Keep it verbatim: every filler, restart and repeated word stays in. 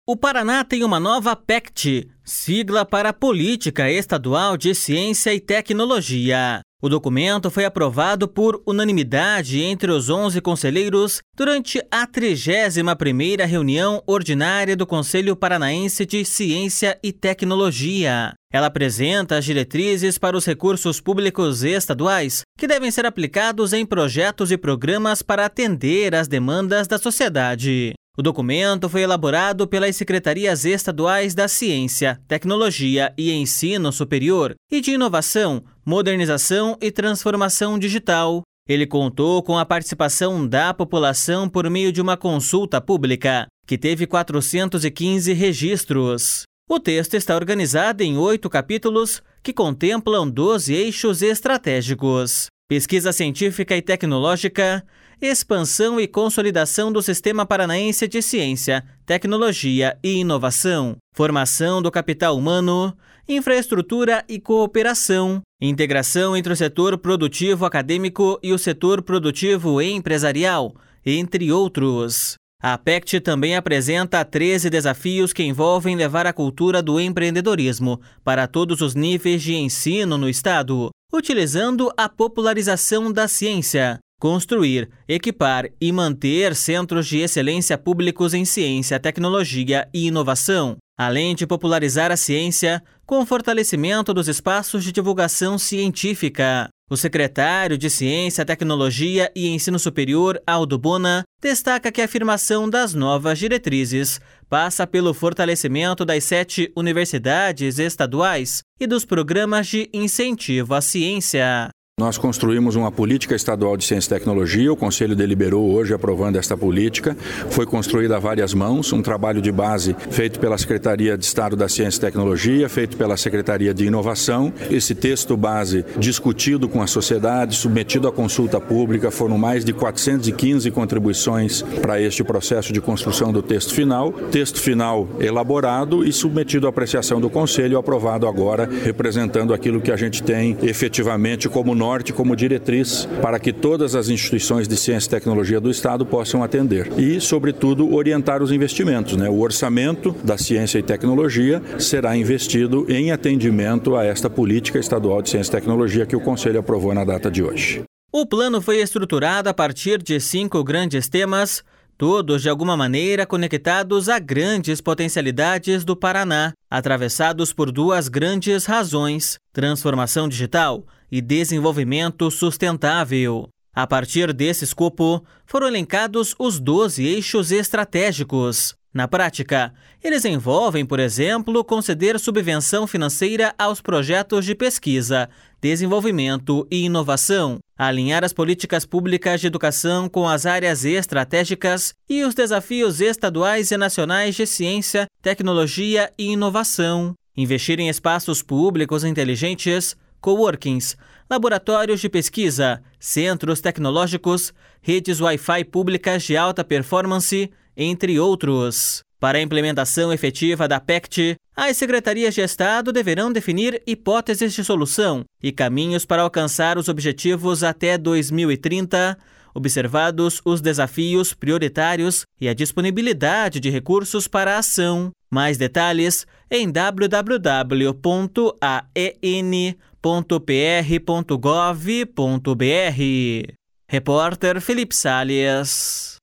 O Paraná tem uma nova P E C T, sigla para Política Estadual de Ciência e Tecnologia. O documento foi aprovado por unanimidade entre os onze conselheiros durante a trigésima primeira reunião ordinária do Conselho Paranaense de Ciência e Tecnologia. Ela apresenta as diretrizes para os recursos públicos estaduais que devem ser aplicados em projetos e programas para atender às demandas da sociedade. O documento foi elaborado pelas Secretarias Estaduais da Ciência, Tecnologia e Ensino Superior e de Inovação, Modernização e Transformação Digital. Ele contou com a participação da população por meio de uma consulta pública, que teve quatrocentos e quinze registros. O texto está organizado em oito capítulos que contemplam doze eixos estratégicos: pesquisa científica e tecnológica, expansão e consolidação do Sistema Paranaense de Ciência, Tecnologia e Inovação, formação do capital humano, infraestrutura e cooperação, integração entre o setor produtivo acadêmico e o setor produtivo empresarial, entre outros. A P E C T também apresenta treze desafios que envolvem levar a cultura do empreendedorismo para todos os níveis de ensino no Estado, utilizando a popularização da ciência, construir, equipar e manter centros de excelência públicos em ciência, tecnologia e inovação, além de popularizar a ciência com o fortalecimento dos espaços de divulgação científica. O secretário de Ciência, Tecnologia e Ensino Superior, Aldo Bona, destaca que a afirmação das novas diretrizes passa pelo fortalecimento das sete universidades estaduais e dos programas de incentivo à ciência. Nós construímos uma política estadual de ciência e tecnologia, o Conselho deliberou hoje aprovando esta política, foi construída a várias mãos, um trabalho de base feito pela Secretaria de Estado da Ciência e Tecnologia, feito pela Secretaria de Inovação. Esse texto base discutido com a sociedade, submetido à consulta pública, foram mais de quatrocentas e quinze contribuições para este processo de construção do texto final. Texto final elaborado e submetido à apreciação do Conselho, aprovado agora, representando aquilo que a gente tem efetivamente como norma norte como diretriz para que todas as instituições de ciência e tecnologia do Estado possam atender e, sobretudo, orientar os investimentos, né? O orçamento da ciência e tecnologia será investido em atendimento a esta política estadual de ciência e tecnologia que o Conselho aprovou na data de hoje. O plano foi estruturado a partir de cinco grandes temas, todos de alguma maneira conectados a grandes potencialidades do Paraná, atravessados por duas grandes razões: transformação digital e desenvolvimento sustentável. A partir desse escopo, foram elencados os doze eixos estratégicos. Na prática, eles envolvem, por exemplo, conceder subvenção financeira aos projetos de pesquisa, desenvolvimento e inovação, alinhar as políticas públicas de educação com as áreas estratégicas e os desafios estaduais e nacionais de ciência, tecnologia e inovação, investir em espaços públicos inteligentes, coworkings, laboratórios de pesquisa, centros tecnológicos, redes Wi-Fi públicas de alta performance, entre outros. Para a implementação efetiva da P E C T, as secretarias de Estado deverão definir hipóteses de solução e caminhos para alcançar os objetivos até dois mil e trinta, observados os desafios prioritários e a disponibilidade de recursos para a ação. Mais detalhes em w w w ponto a e n ponto p r ponto gov ponto b r. Repórter Felipe Salles.